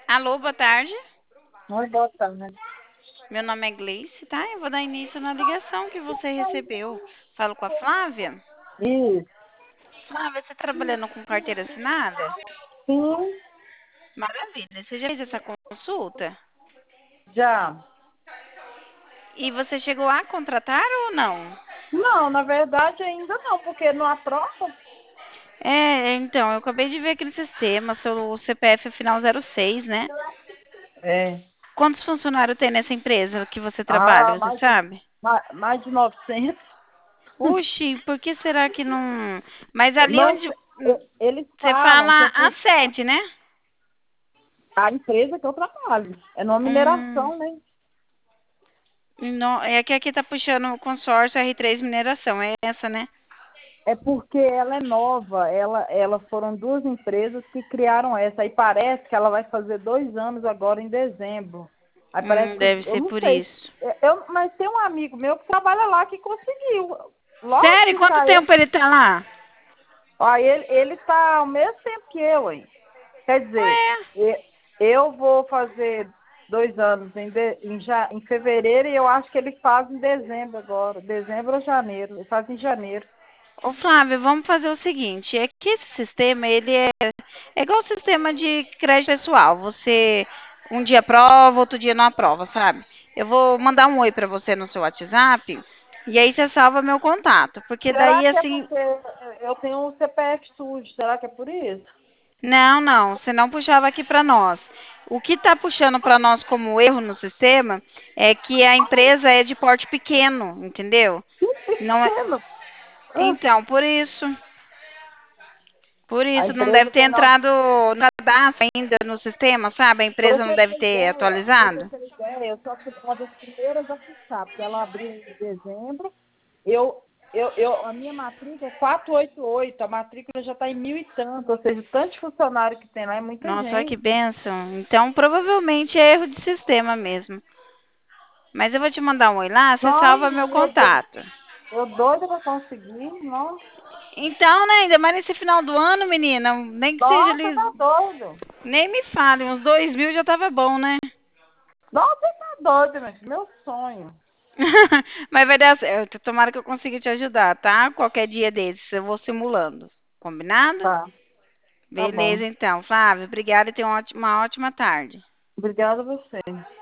Alô, boa tarde. Oi, boa tarde. Meu nome é Gleice, tá? Eu vou dar início na ligação que você recebeu. Falo com a Flávia. Isso, Flávia, você tá trabalhando com carteira assinada? sim, Maravilha. Você já fez essa consulta? já. E você chegou a contratar ou não? Não, na verdade ainda não, porque não aprova. Então, eu acabei de ver aqui no sistema, seu CPF é final 06, né? É. Quantos funcionários tem nessa empresa que você Ah, trabalha, você sabe? mais de 900. Oxi, por que será que não... Mas ali Não, onde... eles Você falam que é fala a por sede, né? a empresa que eu trabalho. É numa Hum... mineração, né? É que aqui tá puxando o consórcio R3 Mineração, é essa, né? É porque ela é nova. Ela foram duas empresas que criaram essa. Aí parece que ela vai fazer 2 anos agora em dezembro. Aí parece que Deve eu ser não por sei. isso. Mas tem um amigo meu que trabalha lá que conseguiu. Logo Sério? que Quanto saiu. tempo ele tá lá? Ó, ele tá ao mesmo tempo que eu, hein? Quer dizer, Ué, eu vou fazer 2 anos em fevereiro e eu acho que ele faz em dezembro agora. Dezembro ou janeiro. Ele faz em janeiro. ô Flávio, vamos fazer o seguinte, é que esse sistema, é igual o sistema de crédito pessoal. Você um dia aprova, outro dia não aprova, sabe? Eu vou mandar um oi pra você no seu WhatsApp e aí você salva meu contato, porque Será daí que é assim, porque eu tenho um CPF sujo? Será que é por isso? não, não, você não puxava aqui para nós. O que está puxando para nós como erro no sistema é que a empresa é de porte pequeno, entendeu? Que Não é... pequeno. Ah, Então, por a isso não deve empresa ter tem nove. entrado no cadastro ainda no sistema, sabe? A Para empresa não você deve ter ter ideia, para você atualizado. ter ideia, eu só fui uma das primeiras a ficar, porque ela abriu em dezembro. Eu, a minha matrícula é 488, a matrícula já está em mil e tanto, ou seja, tanto de funcionário que tem lá é muita Nossa, olha que gente. bênção. Então, provavelmente é erro de sistema mesmo. Mas eu vou te mandar um oi lá, você Nossa, salva meu eu, contato. eu doida para conseguir, não? Então, né, ainda mais nesse final do ano, menina, nem que seja Nossa, ali. tá doido. Nem me fale, uns 2.000 já tava bom, né? Nossa, tá doido, meu sonho. Mas vai dar certo. Tomara que eu consiga te ajudar, tá? Qualquer dia desses, eu vou simulando. Combinado? Tá, tá bom. Beleza, então. Flávio, obrigada e tenha uma ótima tarde. Obrigada a você.